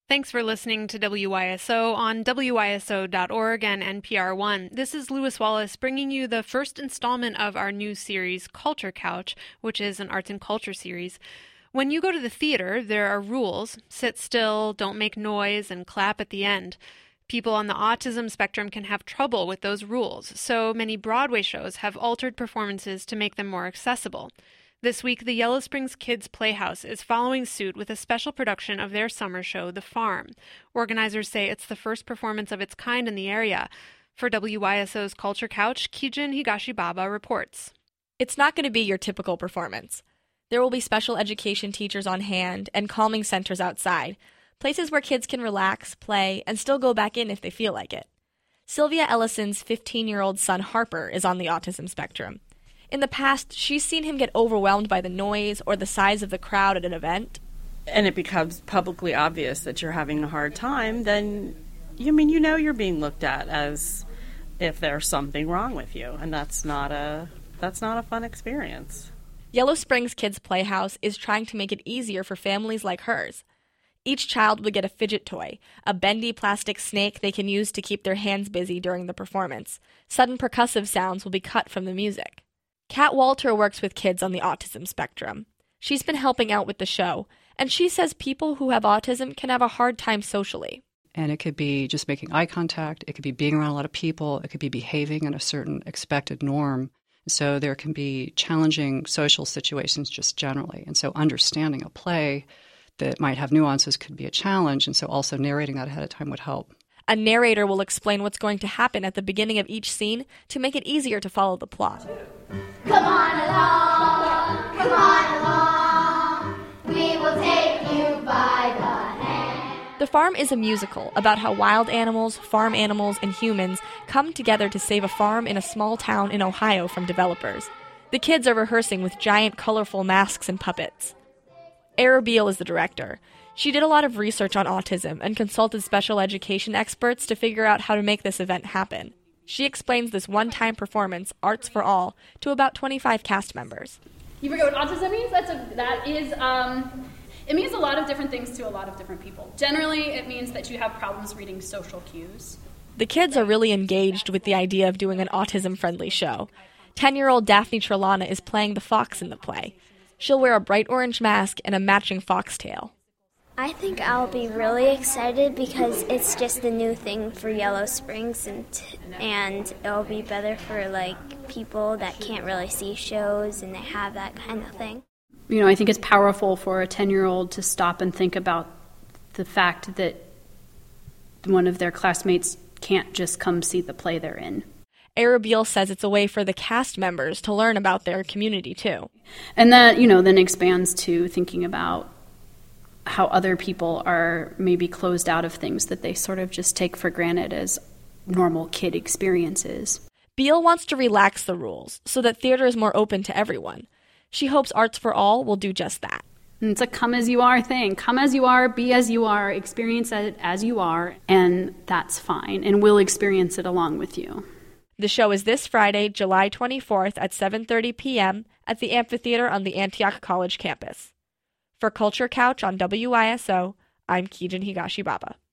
Thanks for listening to WYSO on WYSO.org and NPR One. This is Lewis Wallace bringing you the first installment of our new series, Culture Couch, which is an arts and culture series. When you go to the theater, there are rules. Sit still, don't make noise, and clap at the end. People on the autism spectrum can have trouble with those rules, so many Broadway shows have altered performances to make them more accessible. This week, the Yellow Springs Kids Playhouse is following suit with a special production of their summer show, The Farm. Organizers say it's the first performance of its kind in the area. For WYSO's Culture Couch, Kijin Higashibaba reports. It's not going to be your typical performance. There will be special education teachers on hand and calming centers outside, places where kids can relax, play, and still go back in if they feel like it. Sylvia Ellison's 15-year-old son Harper is on the autism spectrum. In the past, she's seen him get overwhelmed by the noise or the size of the crowd at an event. And it becomes publicly obvious that you're having a hard time, then, you're being looked at as if there's something wrong with you. And that's not a fun experience. Yellow Springs Kids Playhouse is trying to make it easier for families like hers. Each child will get a fidget toy, a bendy plastic snake they can use to keep their hands busy during the performance. Sudden percussive sounds will be cut from the music. Kat Walter works with kids on the autism spectrum. She's been helping out with the show, and she says people who have autism can have a hard time socially. And it could be just making eye contact, it could be being around a lot of people, it could be behaving in a certain expected norm. So there can be challenging social situations just generally. And so understanding a play that might have nuances could be a challenge, and so also narrating that ahead of time would help. A narrator will explain what's going to happen at the beginning of each scene to make it easier to follow the plot. Come on along, we will take you by the hand. The Farm is a musical about how wild animals, farm animals, and humans come together to save a farm in a small town in Ohio from developers. The kids are rehearsing with giant, colorful masks and puppets. Era Beale is the director. She did a lot of research on autism and consulted special education experts to figure out how to make this event happen. She explains this one-time performance, Arts for All, to about 25 cast members. You forget what autism means? It means a lot of different things to a lot of different people. Generally, it means that you have problems reading social cues. The kids are really engaged with the idea of doing an autism-friendly show. 10-year-old Daphne Trelana is playing the fox in the play. She'll wear a bright orange mask and a matching foxtail. I think I'll be really excited because it's just a new thing for Yellow Springs, and it'll be better for people that can't really see shows and they have that kind of thing. I think it's powerful for a 10-year-old to stop and think about the fact that one of their classmates can't just come see the play they're in. Era Beale says it's a way for the cast members to learn about their community too. And that, then expands to thinking about how other people are maybe closed out of things that they sort of just take for granted as normal kid experiences. Beale wants to relax the rules so that theater is more open to everyone. She hopes Arts for All will do just that. And it's a come as you are thing. Come as you are, be as you are, experience it as you are, and that's fine. And we'll experience it along with you. The show is this Friday, July 24th at 7:30 p.m. at the amphitheater on the Antioch College campus. For Culture Couch on WYSO, I'm Kijin Higashibaba.